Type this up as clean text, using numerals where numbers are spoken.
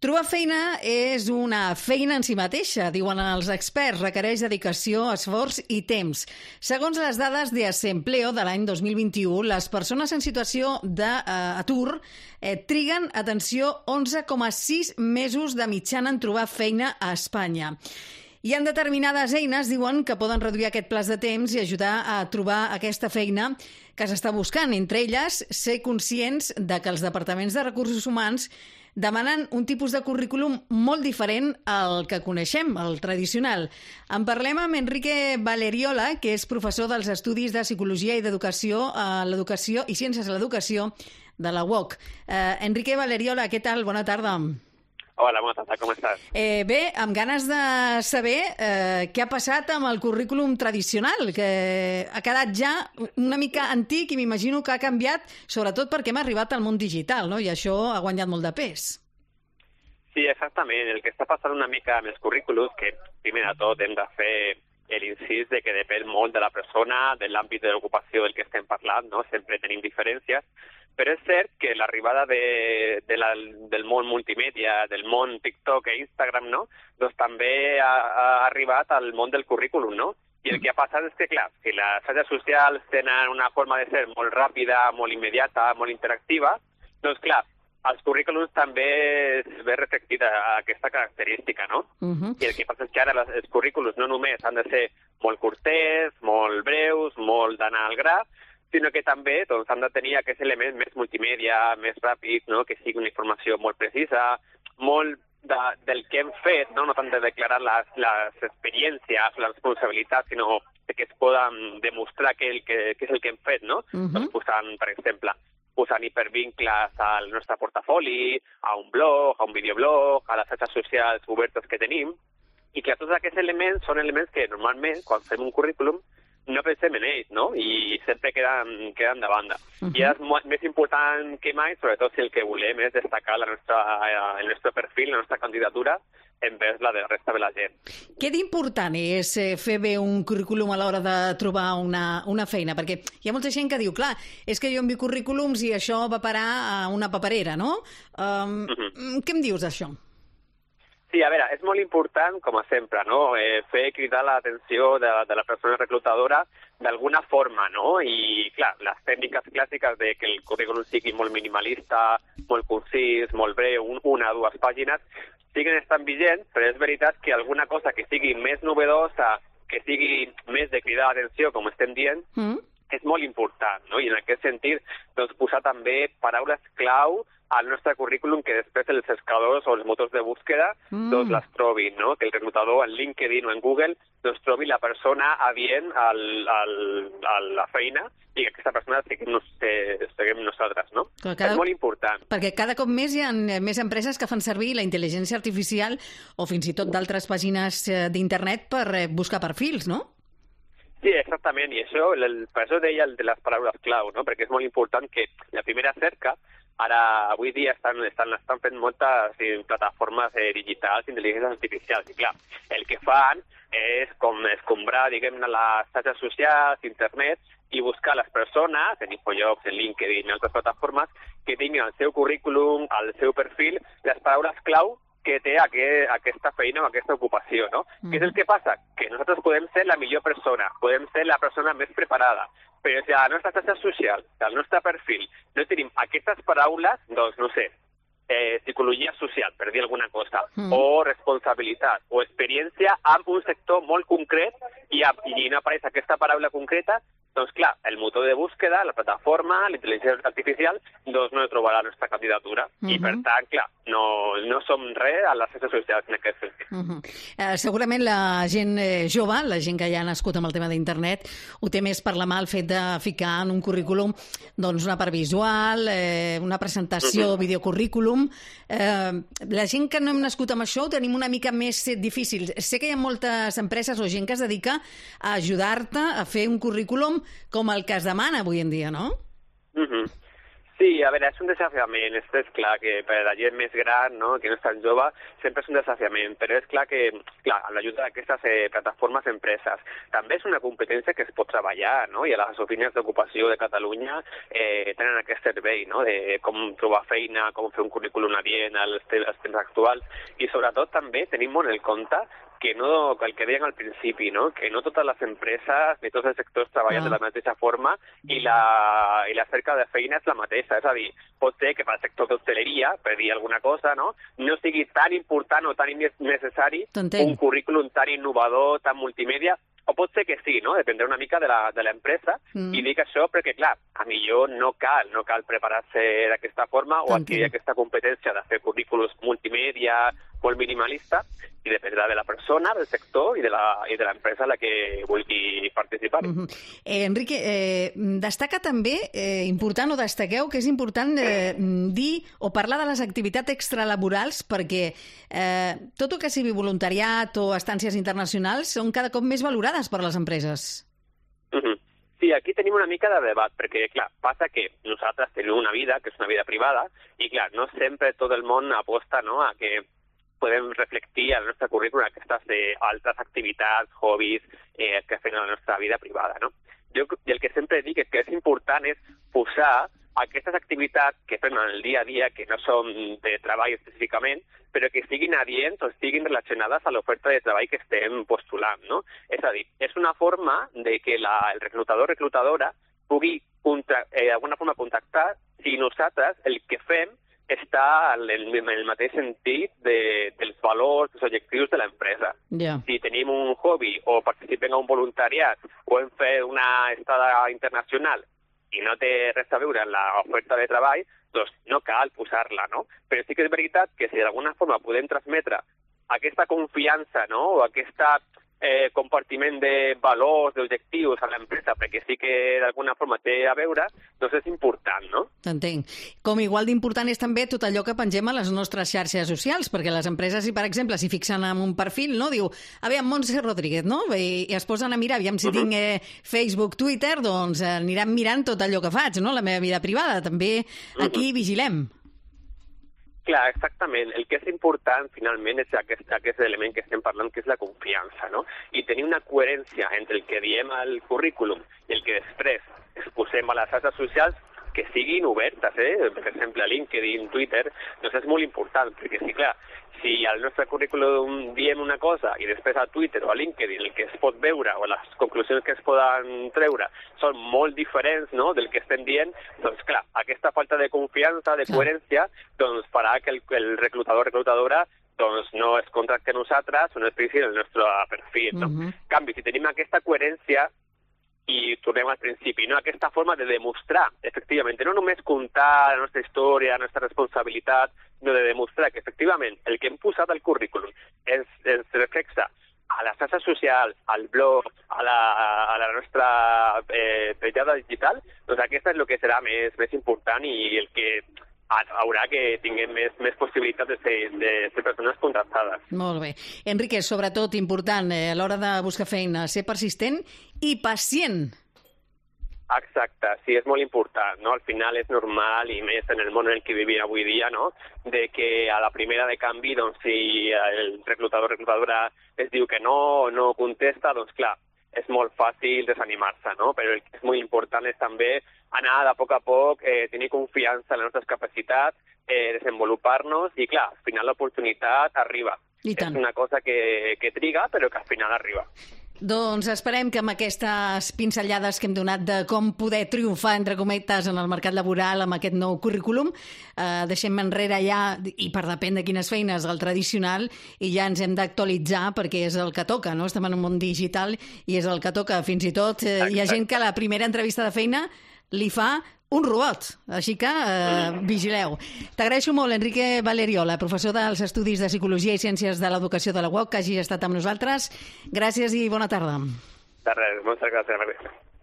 Trobar feina és una feina en si mateixa, diuen els experts. Requereix dedicació, esforç i temps. Segons les dades de Desempleo de l'any 2021, les persones en situació d'atur triguen, atenció, 11,6 mesos de mitjana en trobar feina a Espanya. Hi ha determinades eines, diuen, que poden reduir aquest plaç de temps i ajudar a trobar aquesta feina que s'està buscant. Entre elles, ser conscients de que els departaments de recursos humans demanen un tipus de currículum molt diferent al que coneixem, el tradicional. En parlem amb Enrique Valeriola, que és professor dels Estudis de Psicologia i d'Educació a l'Educació i Ciències de l'Educació de la UOC. Enrique Valeriola, què tal? Bona tarda. Hola, bona tarda, com estàs? Bé, amb ganes de saber què ha passat amb el currículum tradicional, que ha quedat ja una mica antic i m'imagino que ha canviat, sobretot perquè hem arribat al món digital, no? I això ha guanyat molt de pes. Sí, exactament. El que està passant una mica amb els currículums, que primer de tot hem de fer l'incís de que depèn molt de la persona, de l'àmbit de l'ocupació del que estem parlant, no? Sempre tenim diferències, però és cert que l'arribada del món multimèdia, del món TikTok i Instagram, no? Doncs també ha arribat al món del currículum, no? I el que ha passat és que, clar, si les xarxes socials tenen una forma de ser molt ràpida, molt immediata, molt interactiva, doncs, clar, als currículums també es ve reflectida aquesta característica, no? I el que passa és que ara els currículums no només han de ser molt curtets, molt breus, molt d'anar al gra, sinó que també doncs, han de tenir aquest element més multimèdia, més ràpid, no? Que sigui una informació molt precisa, molt del que hem fet, no tant de declarar les experiències, les responsabilitats, sinó que es poden demostrar què és el que hem fet, no? Doncs posant, per exemple, hipervincles al nostre portafoli, a un blog, a un videoblog, a les xarxes socials obertes que tenim, i que tots aquests elements són elements que normalment, quan fem un currículum, no pensem en ells, no? I sempre queden de banda. I és més important que mai, sobretot si el que volem és destacar el nostre perfil, la nostra candidatura, envers la de la resta de la gent. Què d'important és fer bé un currículum a l'hora de trobar una feina? Perquè hi ha molta gent que diu, clar, és que jo envio currículums i això va parar a una paperera, no? Què em dius d'això? Sí, a veure, és molt important, com sempre, no? Fer cridar l'atenció de la persona reclutadora d'alguna forma, no? I, clar, les tècniques clàssiques de que el currículum sigui molt minimalista, molt concís, molt breu, una o dues pàgines, siguen estant vigents, però és veritat que alguna cosa que sigui més novedosa, que sigui més de cridar l'atenció, com estem dient, és molt important, no? I en aquest sentit, doncs, posar també paraules clau al nostre currículum que després els cercadors o els motors de búsqueda doncs les trobin, no? Que el reclutador en LinkedIn o en Google doncs trobi la persona adient a la feina i que aquesta persona siguem nosaltres, no? És molt important. Perquè cada cop més hi ha més empreses que fan servir la intel·ligència artificial o fins i tot d'altres pàgines d'internet per buscar perfils, no? Sí, exactament, i això, per això deia el de les paraules clau, no? Perquè és molt important que la primera cerca, ara, avui dia estan fent moltes plataformes digitals d'intel·ligència artificial, i clar, el que fan és com escombrar, diguem-ne, les xarxes socials, internet, i buscar les persones, en Infojobs, en LinkedIn, en altres plataformes, que tinguin al seu currículum, al seu perfil, les paraules clau que té aquesta feina o aquesta ocupació, no? Què és el que passa? Que nosaltres podem ser la millor persona, podem ser la persona més preparada, però si a la nostra xarxa social, al nostre perfil, no tenim aquestes paraules, doncs, no sé, psicologia social, per dir alguna cosa, o responsabilitat, o experiència amb un sector molt concret i no apareix aquesta paraula concreta, doncs clar, el motor de búsqueda, la plataforma, la intel·ligència artificial, doncs no trobarà la nostra candidatura. I per tant, clar, no som res a les xarxes socials en aquest sentit. Segurament la gent jove, la gent que ja ha nascut amb el tema d'internet, ho té més per la mà el fet de ficar en un currículum doncs una part visual, una presentació, videocurrículum. La gent que no hem nascut amb això ho tenim una mica més difícil. Sé que hi ha moltes empreses o gent que es dedica a ajudar-te a fer un currículum com el que es demana avui en dia, no? Sí, a veure, és un desafiament. És clar que per a la gent més gran, no?, que no és tan jove, sempre és un desafiament, però és clar que, amb l'ajuda d'aquestes plataformes empreses, també és una competència que es pot treballar, no?, i a les oficines d'ocupació de Catalunya tenen aquest servei, no?, de com trobar feina, com fer un currículum adient als temps actuals, i sobretot també tenim molt en compte que no, que el que deien al principi, no?, que no totes les empreses ni tots els sectors treballen de la mateixa forma i la cerca de feina és la mateixa. És a dir, pot ser que per al sector d'hostaleria, per dir alguna cosa, no sigui tan important o tan necessari un currículum tan innovador, tan multimèdia, o pot ser que sí, no? Dependrà una mica de l'empresa, i dic això perquè, clar, a millor no cal preparar-se d'aquesta forma o adquirir aquesta competència de fer currículums multimèdia, molt minimalista, i dependrà de la persona, del sector i de l'empresa a la que vulgui participar. Enrique, destaca també, destaqueu que és important dir o parlar de les activitats extralaborals perquè tot el que sigui voluntariat o estàncies internacionals són cada cop més valorades per les empreses. Sí, aquí tenim una mica de debat, perquè, clar, passa que nosaltres tenim una vida, que és una vida privada, i, clar, no sempre tot el món aposta, no?, a que podem reflectir al nostre currículum aquestes altres activitats, hobbies que fem a la nostra vida privada, no? Jo el que sempre dic és que és important és posar aquestes activitats que fem en el dia a dia, que no són de treball específicament, però que siguin adients o estiguin relacionades a l'oferta de treball que estem postulant, no? És a dir, és una forma de que el reclutador o reclutadora pugui d'alguna forma contactar si nosaltres el que fem està en el mateix sentit dels valors, dels objectius de l'empresa. Si tenim un hobby o participem en un voluntariat o hem fet una estada internacional i no té res a veure amb l'oferta de treball, doncs no cal posar-la, no? Però sí que és veritat que si d'alguna forma podem transmetre aquesta confiança, no?, o aquesta compartiment de valors, d'objectius a l'empresa, perquè sí que d'alguna forma té a veure, doncs és important, no? T'entenc. Com igual d'important és també tot allò que pengem a les nostres xarxes socials, perquè les empreses, per exemple, s'hi fixen en un perfil, no?, diu, aviam, Montse Rodríguez, no?, i es posen a mirar, aviam si tinc Facebook, Twitter, doncs aniran mirant tot allò que faig, no?, la meva vida privada. També aquí vigilem. Clar, exactament. El que és important, finalment, és aquest element que estem parlant, que és la confiança, no? I tenir una coherència entre el que diem al currículum i el que després exposem a les xarxes socials que siguin obertes, per exemple, a LinkedIn, Twitter, doncs és molt important, perquè sí, clar, si al nostre currículum diem una cosa i després a Twitter o a LinkedIn el que es pot veure o les conclusions que es poden treure són molt diferents, no?, del que estem dient, doncs clar, aquesta falta de confiança, de coherència, doncs farà que el reclutador o reclutadora doncs no es contracte a nosaltres o no es fixi en el nostre perfil, no? En canvi, si tenim aquesta coherència i tornem al principi, no?, aquesta forma de demostrar, efectivament, no només contar la nostra història, la nostra responsabilitat, sinó de demostrar que, efectivament, el que hem posat al currículum es reflexa a les xarxes socials, al blog, a la nostra petjada digital, doncs aquesta és el que serà més important i el que haurà que tinguem més possibilitats de ser persones contractades. Molt bé. Enrique, sobretot important a l'hora de buscar feina, ser persistent i pacient. Exacte, sí, és molt important, no? Al final és normal, i més en el món en el que vivim avui dia, no?, de que a la primera de canvi, doncs, si el reclutador o reclutadora es diu que no contesta, doncs, clar, és molt fàcil desanimar-se, no? Però el que és molt important és també anar de poc a poc, tenir confiança en les nostres capacitats, desenvolupar-nos i, clar, al final l'oportunitat arriba. És una cosa que triga, però que al final arriba. Doncs esperem que amb aquestes pinzellades que hem donat de com poder triomfar, entre cometes, en el mercat laboral amb aquest nou currículum, deixem enrere ja, i per depèn de quines feines, el tradicional, i ja ens hem d'actualitzar perquè és el que toca, no? Estem en un món digital i és el que toca. Fins i tot hi ha gent que la primera entrevista de feina li fa un robot, així que vigileu. T'agraeixo molt, Enrique Valeriola, professor dels Estudis de Psicologia i Ciències de l'Educació de la UOC, que hagi estat amb nosaltres. Gràcies i bona tarda. De res, moltes gràcies.